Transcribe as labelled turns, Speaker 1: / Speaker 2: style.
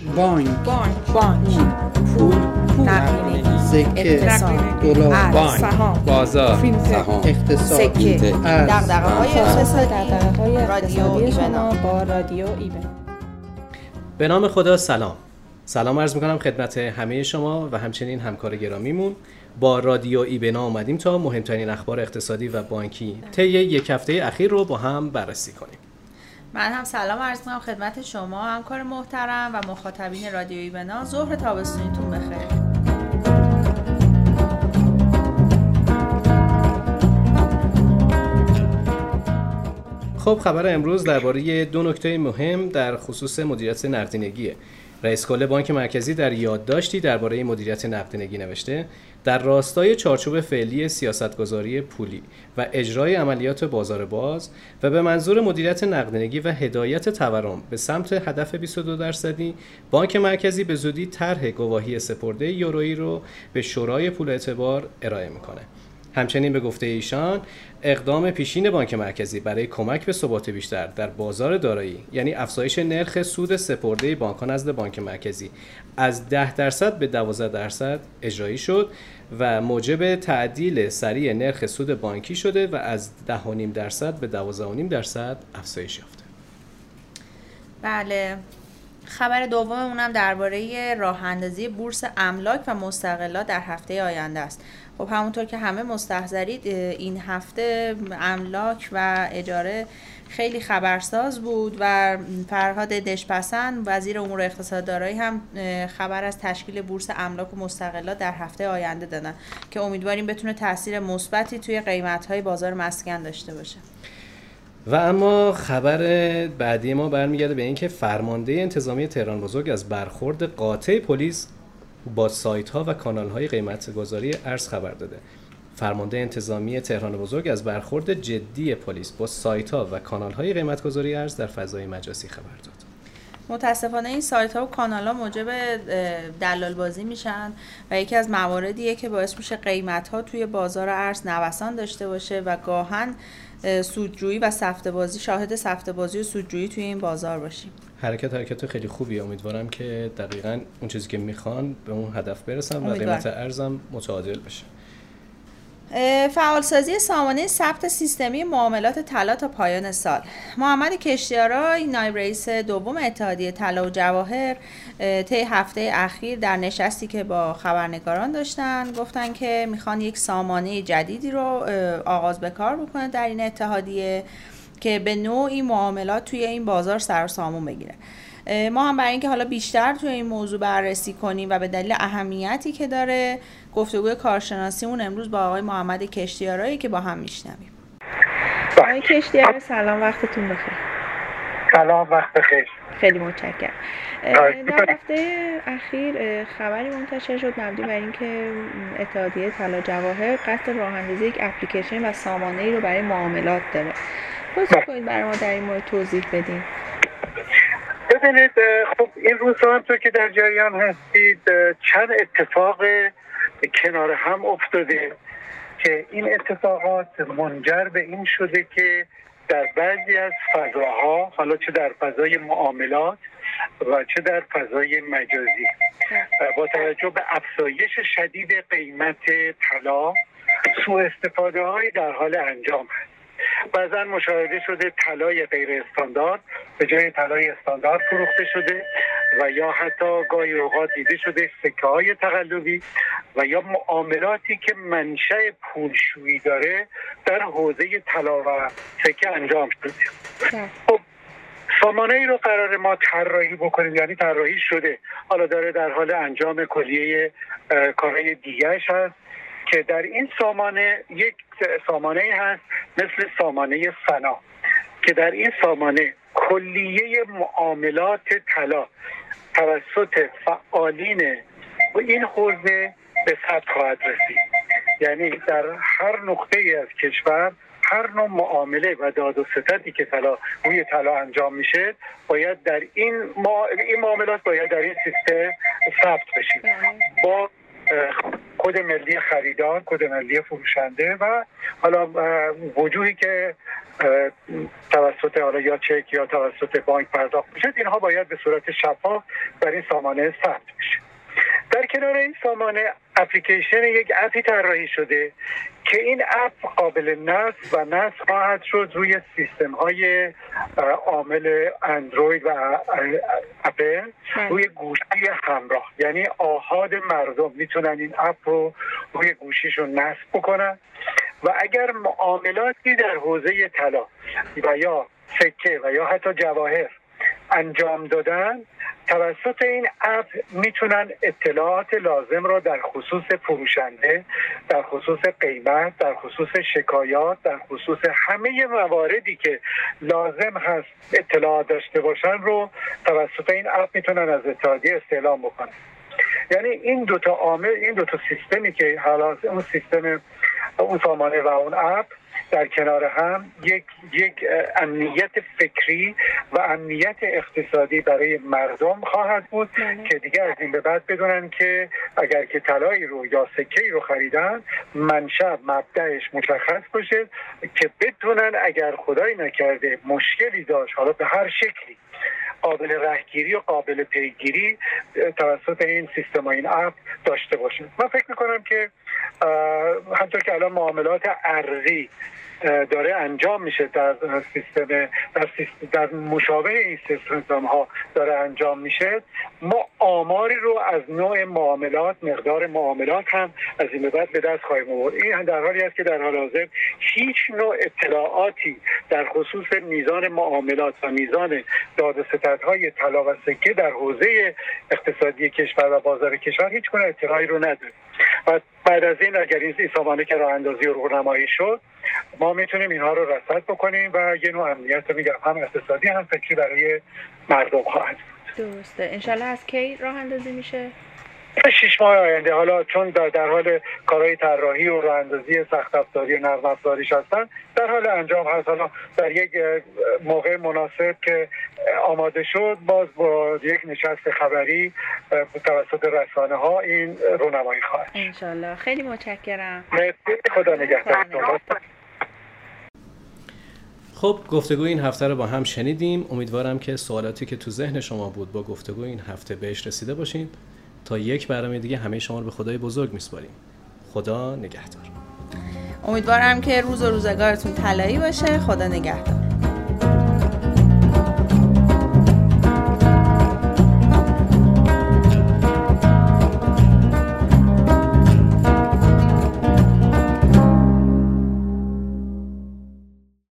Speaker 1: بانک
Speaker 2: پول نقدینگی،
Speaker 1: سکه،
Speaker 2: اقتصاد،
Speaker 1: دلار،
Speaker 2: ارز، سهام،
Speaker 3: بازار،
Speaker 1: اقتصاد،
Speaker 2: سکه،
Speaker 1: ارز،
Speaker 2: دغدغه‌های
Speaker 4: دغدغه‌های
Speaker 2: رادیو
Speaker 4: اقتصادی
Speaker 2: ایونا.
Speaker 4: شما با رادیو ایونا.
Speaker 3: به نام خدا سلام عرض میکنم خدمت همه شما و همچنین همکار گرامیمون. با رادیو ایونا اومدیم تا مهمترین اخبار اقتصادی و بانکی طی یک هفته اخیر رو با هم بررسی کنیم.
Speaker 2: من هم سلام عرض میکنم خدمت شما همکار محترم و مخاطبین رادیو ایونا. ظهر تابستونیتون بخیر.
Speaker 3: خب خبر امروز درباره دو نکته مهم در خصوص مدیریت نقدینگیه. رئیس کل بانک مرکزی در یادداشتی درباره مدیریت نقدینگی نوشته در راستای چارچوب فعلی سیاستگذاری پولی و اجرای عملیات بازار باز و به منظور مدیریت نقدینگی و هدایت تورم به سمت هدف 22%، بانک مرکزی به زودی طرح گواهی سپرده یورویی رو به شورای پول اعتبار ارائه میکنه. همچنین به گفته ایشان اقدام پیشین بانک مرکزی برای کمک به ثبات بیشتر در بازار دارایی، یعنی افزایش نرخ سود سپرده بانک‌ها نزد بانک مرکزی از 10% به 12% اجرایی شد و موجب تعدیل سریع نرخ سود بانکی شده و از 10.5% به 12.5% افزایش یافته.
Speaker 2: بله، خبر دوممون درباره راه اندازی بورس املاک و مستقلات در هفته آینده است. خب همونطور که همه مستحضرید این هفته املاک و اجاره خیلی خبرساز بود و فرهاد دشپسند وزیر امور اقتصاد دارایی هم خبر از تشکیل بورس املاک و مستقلات در هفته آینده دادن که امیدواریم بتونه تاثیر مثبتی توی قیمت‌های بازار مسکن داشته باشه.
Speaker 3: و اما خبر بعدی ما برمیگرده به اینکه فرمانده انتظامی تهران بزرگ از برخورد قاطع پلیس با سایت‌ها و کانال‌های قیمت‌گذاری ارز خبر داده. فرمانده انتظامی تهران بزرگ از برخورد جدی پلیس با سایت‌ها و کانال‌های قیمت‌گذاری ارز در فضای مجازی خبر داد.
Speaker 2: متاسفانه این سایت‌ها و کانال‌ها موجب دلال بازی میشن و یکی از مواردیه که باعث میشه قیمت‌ها توی بازار ارز نوسان داشته باشه و گاهن سودجویی و سفته‌بازی، شاهد سفته‌بازی و سودجویی توی این بازار باشیم.
Speaker 3: حرکت خیلی خوبیه. امیدوارم که دقیقاً اون چیزی که میخوان به اون هدف برسن و قیمت ارزم متعادل بشه.
Speaker 2: فعالسازی سامانه ثبت سیستمی معاملات طلا تا پایان سال. محمد کشتیارای نایب رئیس دوم اتحادیه طلا و جواهر طی هفته اخیر در نشستی که با خبرنگاران داشتن گفتن که میخوان یک سامانه جدیدی رو آغاز به کار بکنه در این اتحادیه که به نوعی معاملات توی این بازار سر و سامون بگیره. ما هم برای اینکه حالا بیشتر توی این موضوع بررسی کنیم و به دلیل اهمیتی که داره گفتگوی کارشناسیمون امروز با آقای محمد کشتیارایی که با هم میشنویم. آقای کشتیار سلام، وقتتون بخیر.
Speaker 5: سلام، وقت بخیر.
Speaker 2: خیلی متشکرم. در هفته اخیر خبری منتشر شد مبنی بر اینکه اتحادیه طلا جواهر قصد راه‌اندازی یک اپلیکیشن و سامانه‌ای رو برای معاملات داره. لطفاً کنید برای ما در این مورد توضیح بدین.
Speaker 5: ببینید، خب این روزها همونطور که در جریان هستید چند اتفاق کنار هم افتاده که این اتفاقات منجر به این شده که در بعضی از فضاها، حالا چه در فضای معاملات و چه در فضای مجازی، با توجه به افزایش شدید قیمت طلا سوء استفاده های در حال انجام هست. بعضا مشاهده شده طلای غیر استاندارد به جای طلای استاندارد فروخته شده و یا حتی گاهی اوقات دیده شده سکه های تقلبی و یا معاملاتی که منشأ پولشویی داره در حوزه طلا و سکه انجام شده. خب سامانه ای رو قرار ما طراحی بکنیم، یعنی طراحی شده، حالا داره در حال انجام کلیه کارهای دیگرش هست که در این سامانه یک سامانه هست مثل سامانه فنا که در این سامانه کلیه معاملات طلا توسط فعالین و این حوزه به ثبت خواهد رسید. یعنی در هر نقطه ای از کشور هر نوع معامله و داد و ستدی که روی طلا انجام میشه باید در این معاملات باید در این سیستم ثبت بشه با کد ملی خریدار، کد ملی فروشنده و حالا وجوهی که توسط حالا یا چک یا توسط بانک پرداخت میشه، اینها باید به صورت شفاف در این سامانه ثبت بشه. در کنار این سامانه اپلیکیشن یک اپی طراحی شده که این اپ قابل نصب و نصب خواهد شد روی سیستم های عامل اندروید و اپل روی گوشی همراه. یعنی آحاد مردم میتونن این اپ رو روی گوشیشون نصب بکنن و اگر معاملاتی در حوزه طلا و یا سکه و یا حتی جواهر انجام دادن، توسط این اپ میتونن اطلاعات لازم را در خصوص فروشنده، در خصوص قیمت، در خصوص شکایات، در خصوص همه مواردی که لازم هست اطلاعات داشته باشن رو توسط این اپ میتونن از اتحادیه استعلام بکنن. یعنی این دوتا عامل، این دوتا سیستمی که حالا اون سیستم اون سامانه و اون اپ در کنار هم یک امنیت فکری و امنیت اقتصادی برای مردم خواهد بود که دیگه از این به بعد بدونن که اگر که طلایی رو یا سکه‌ای رو خریدن، منشأ مبدأش مشخص باشه که بتونن اگر خدایی نکرده مشکلی داشت، حالا به هر شکلی، قابل رهگیری و قابل پیگیری توسط این سیستم و این اپ داشته باشه. من فکر میکنم که همطور که الان معاملات ارزی داره انجام میشه در سیستم در مشابه این سیستم ها داره انجام میشه، ما آماری رو از نوع معاملات، مقدار معاملات هم از این به بعد به دست خواهیم آورد. این در حالی است که در حال حاضر هیچ نوع اطلاعاتی در خصوص میزان معاملات و میزان داد و ستدهای طلا و سکه در حوزه اقتصادی کشور و بازار کشور هیچ گونه اطلاعی رو نداریم. و بعد از این اگر این سامانه که راه اندازی و راهنمایی شد، ما میتونیم اینها رو رصد بکنیم و یه نوع امنیت رو میگم هم اقتصادی هم فکری برای مردم خواهد بود.
Speaker 2: درسته. انشالله از کی راه اندازی میشه؟
Speaker 5: 6 ماه آینده. حالا چون در حال کارهای طراحی و راه اندازی سخت افزاری و نرم افزاریش هستن، در حال انجام هست. حالا در یک موقع مناسب که آماده شد، باز با یک نشست خبری توسط رسانه ها این رونمایی خواهد شد.
Speaker 2: انشالله. خیلی متشکرم.
Speaker 5: خدا نگهدار.
Speaker 3: خب گفتگو این هفته رو با هم شنیدیم. امیدوارم که سوالاتی که تو ذهن شما بود با گفتگو این هفته بهش رسیده باشین. تا یک برنامه دیگه همه شما رو به خدای بزرگ میسپاریم. خدا نگهدار.
Speaker 2: امیدوارم که روز و روزگارتون طلایی باشه. خدا نگهدار.